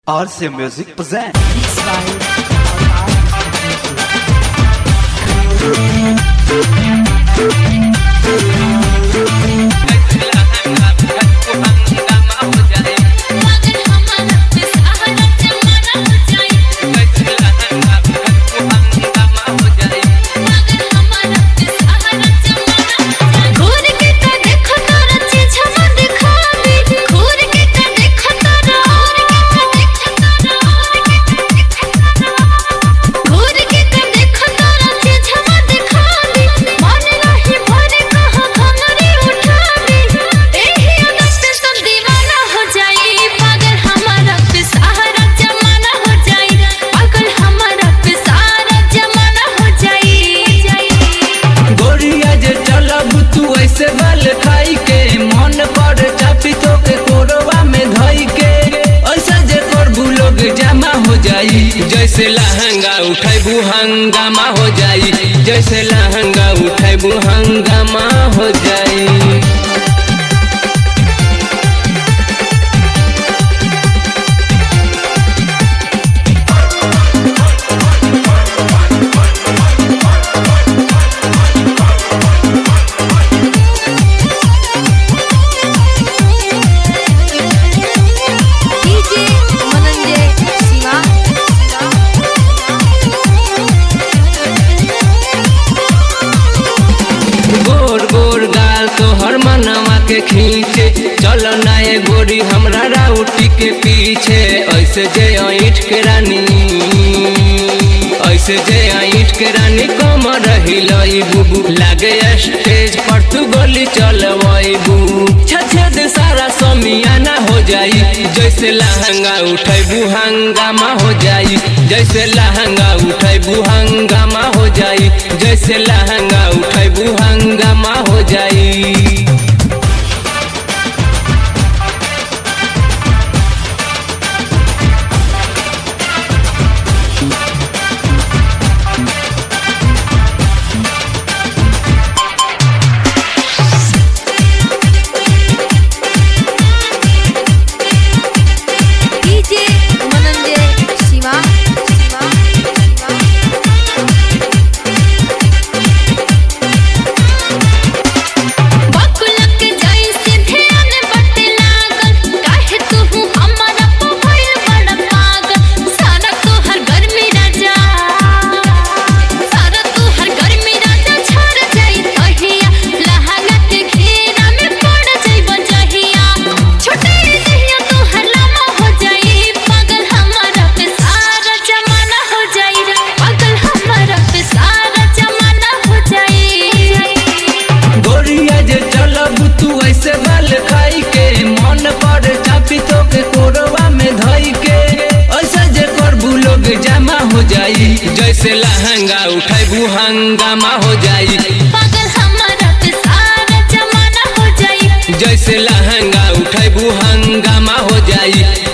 RC Music present. जैसे लहंगा उठाइबू हंगामा हो जाई, जैसे लहंगा उठाइबू हंगामा हो जाई। के खींचे चलो ना ये गोरी हमरा राउटी के पीछे, ऐसे जे ईंट के रानी, ऐसे जे ईंट के रानी कमर हिलाई बुबू, लागे स्टेज पर तू गोली चलवाईबू, छछद सारा समियाना हो जाई। जैसे लहंगा उठाइबू हंगामा हो जाई, जैसे लहंगा उठाइबू हंगामा हो जाई, जैसे लहंगा उठाइबू हंगामा हो जाई। जैसे लहंगा उठाइबू हंगामा हो जाई, पागल हमारा पे सारा जमाना हो जाई, जैसे लहंगा उठाइबू हंगामा हो जाई।